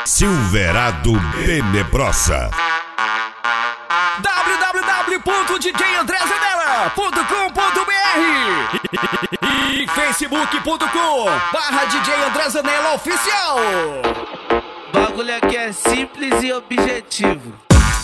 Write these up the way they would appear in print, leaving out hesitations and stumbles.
Silverado Tenebrosa. www.djandrezanella.com.br e facebook.com/DJ André Zanella Oficial. O bagulho aqui é simples e objetivo.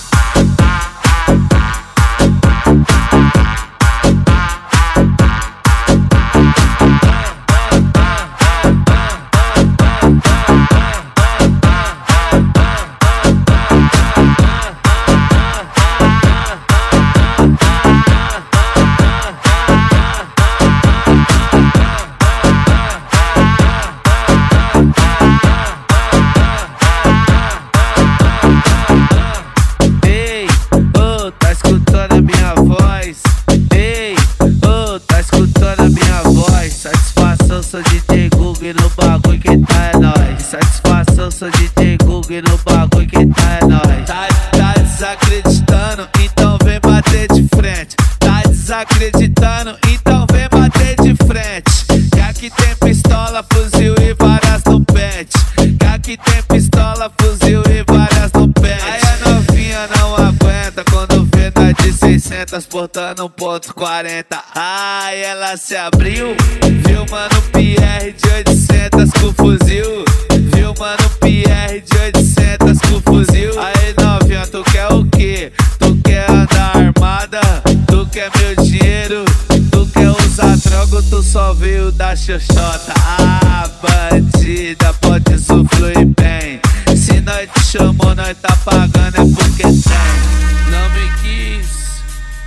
Sou DJ Google no bagulho que tá é nóis. Satisfação, sou DJ Google no bagulho que tá é nóis. Tá desacreditando, então vem bater de frente. Tá desacreditando, então vem bater de frente. Que aqui tem pistola, fuzil e várias no pente. Que aqui tem pistola, fuzil e várias no pente. Aí a novinha não aguenta quando vê nós de 600 portando 1.40. Ai, ela se abriu, viu mano PR de 800 com fuzil. Viu mano PR de 800 com fuzil. Aí novinha, tu quer o quê? Tu quer andar armada? Tu quer meu dinheiro? Tu quer usar droga? Tu só veio da xoxota. Ah, bandida, pode usufruir bem. Se nós te chamou, nós tá pagando é porque tem. Não me quis,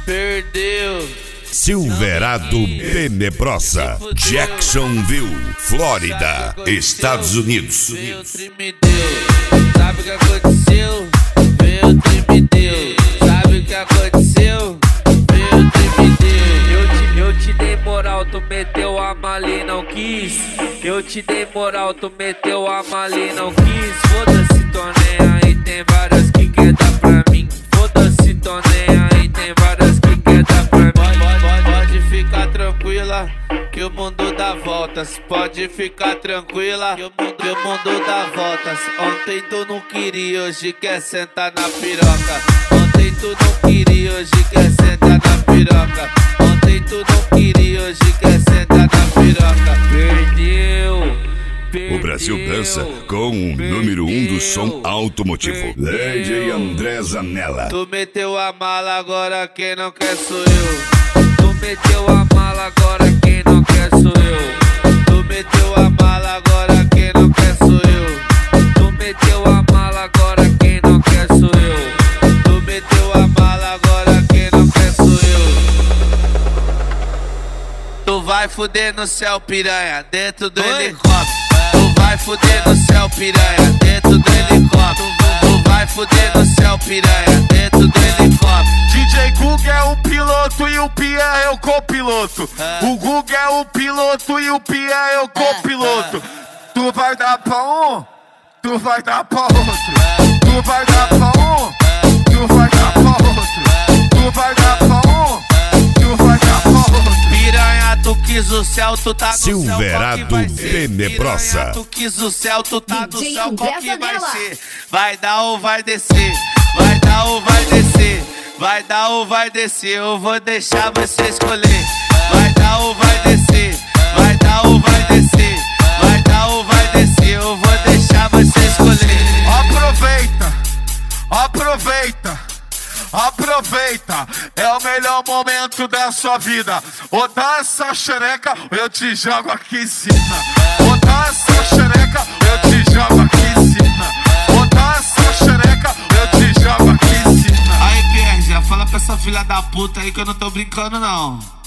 perdeu. Silverado Tenebrosa, Jacksonville, Flórida, Estados Unidos. Meu trem deu, sabe o que aconteceu? Meu trem deu, sabe o que aconteceu? Meu trem deu. Eu te dei moral, tu meteu a mala e não quis. Eu te dei moral, tu meteu a mala e não quis. Foda-se, tô nem aí, tem várias que quer dar pra mim. Foda-se, tô nem aí, tem várias que quer dar pra mim. Pode ficar tranquila, que o mundo dá voltas. Pode ficar tranquila, que o mundo dá voltas. Ontem tu não queria, hoje quer sentar na piroca. Ontem tu não queria, hoje quer sentar na piroca. Ontem tu não queria, hoje quer sentar na piroca. Perdeu. O Brasil dança com o número 1 do som automotivo, DJ André Zanella. Tu meteu a mala, agora quem não quer sou eu. Tu meteu a mala, agora quem não quer sou eu. Tu meteu a mala, agora quem não quer sou eu. Tu meteu a mala, agora quem não quer sou eu. Tu meteu a mala, agora quem não quer sou eu. Tu vai fuder no céu, piranha, dentro do helicóptero. Tu vai fuder no céu, piranha, dentro do helicóptero. Tu vai fuder no céu, piranha, dentro do helicóptero. DJ Google é o piloto e o Pia é o copiloto. O Google é o piloto e o Pia é o copiloto. Tu vai dar pra um, tu vai dar pra outro. Tu vai dar pra um, tu vai dar pra outro. Tu vai dar pra um, tu vai dar pra outro. Piranha, tu quis o céu, tu tá no Silverado céu, qual que vai ser? Tenebrosa. Piranha, tu quis o céu, tu tá no DJ céu, qual André que vai Zanella. ser? Vai dar ou vai descer? Vai dar ou vai descer? Vai dar ou vai descer? Eu vou deixar você escolher. Vai dar ou vai descer? Vai dar ou vai descer? Vai dar ou vai descer? Eu vou deixar você escolher. Aproveita, aproveita, aproveita. É o melhor momento da sua vida. Ou dá essa xereca, eu te jogo aqui em cima. Ou dá essa xereca, eu te jogo aqui em cima. Ou dá essa xereca, eu te jogo aqui em cima. Aí, Pierre, já fala pra essa filha da puta aí que eu não tô brincando não.